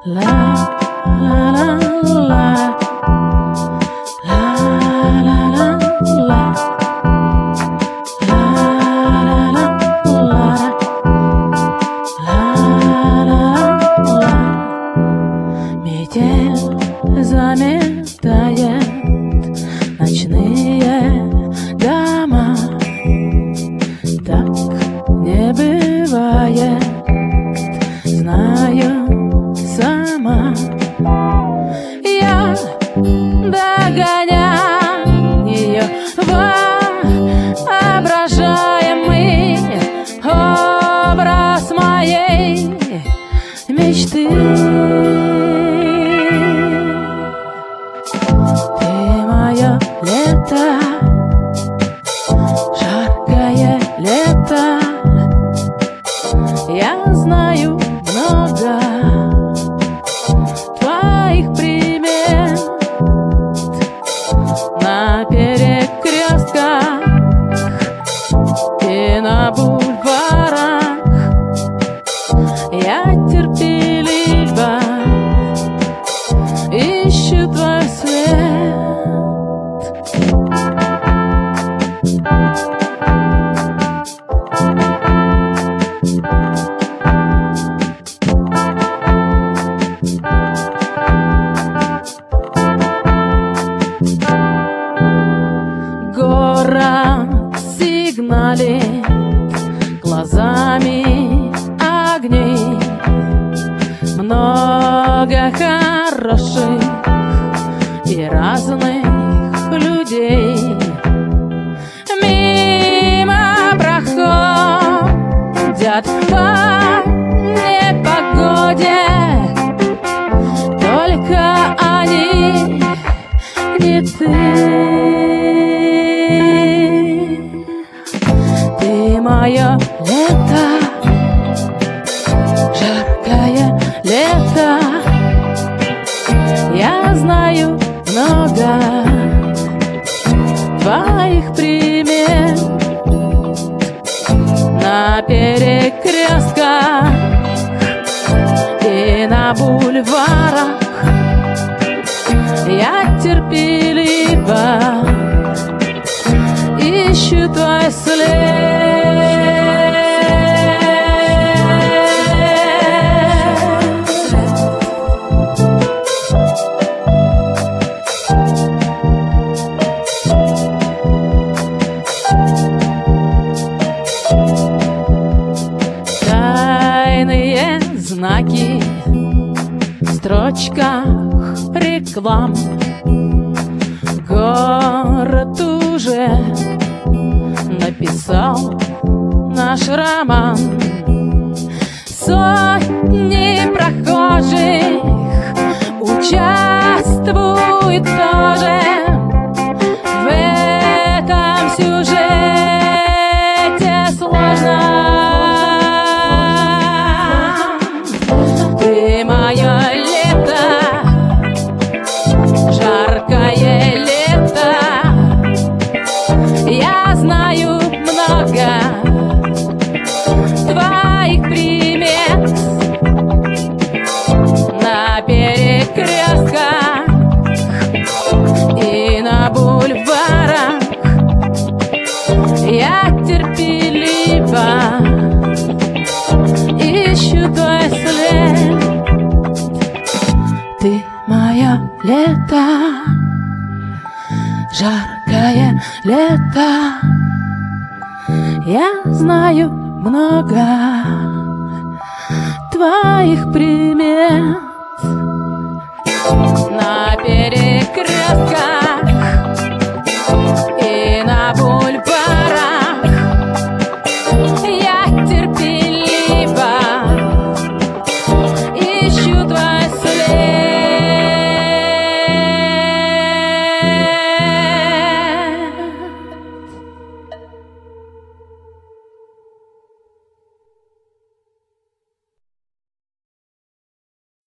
Метель заметает ночные дома. Так не бывает, знаю сама. Я догоняю ее воображаемый образ моей мечты. Ты мое лето, жаркое лето. Я знаю много твоих примет на перекрестках и на бульварах. Я терпеливо ищу твой след. Город сигналит глазами огней. Много хороших и разных людей мимо проходят по непогоде. Только они не ты. Ты мое лето, жаркое лето. Я знаю много твоих примет на перекрестках и на бульварах. Я терпеливо ищу твой след. Тайные знаки в строчках реклам. Город уже написал наш роман. Сотни прохожих участвуют тоже в этом сюжете сложном. Ты мое лето, жаркое лето. Я знаю много твоих примет на перекрестках и на бульварах. Я терпеливо ищу твой след. Ты мое лето, жаркое лето. Я знаю много твоих примет